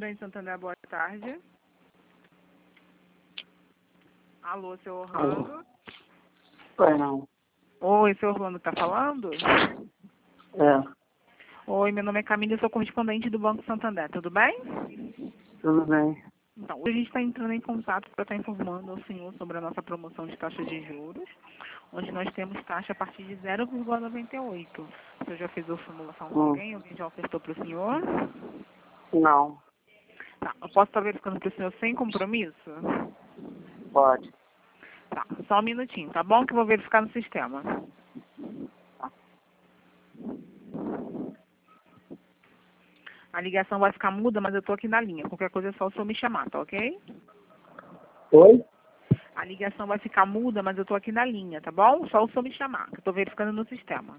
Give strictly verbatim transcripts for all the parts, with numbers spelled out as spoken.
Banco Santander, boa tarde. Alô, seu Orlando? Pois não. Oi, seu Orlando tá falando? É, Oi, meu nome é Camila, eu sou correspondente do Banco Santander, tudo bem? tudo bem. Então, hoje a gente está entrando em contato para estar informando ao senhor sobre a nossa promoção de taxa de juros, onde nós temos taxa a partir de zero vírgula noventa e oito. O senhor já fez a simulação com Hum, alguém? Alguém já ofertou para o senhor? não, Tá, eu posso estar verificando para o senhor sem compromisso? pode. Tá, só um minutinho, tá bom? Que eu vou verificar no sistema. A ligação vai ficar muda, mas eu tô aqui na linha. Qualquer coisa é só o senhor me chamar, tá ok? Oi? A ligação vai ficar muda, mas eu tô aqui na linha, tá bom? Só o senhor me chamar, que eu tô verificando no sistema.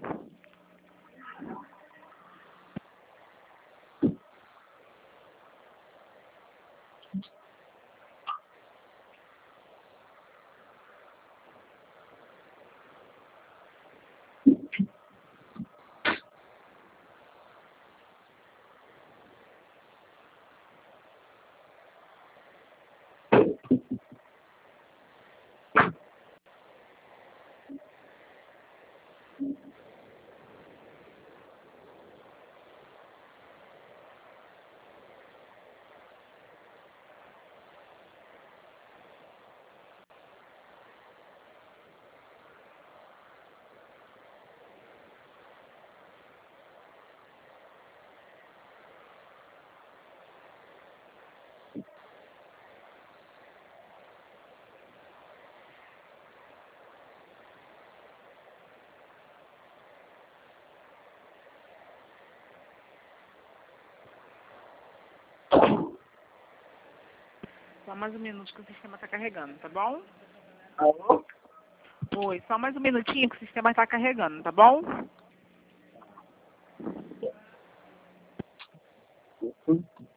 Só mais um minuto que o sistema tá carregando, tá bom? Alô? Oi, só mais um minutinho que o sistema tá carregando, tá bom? Hum.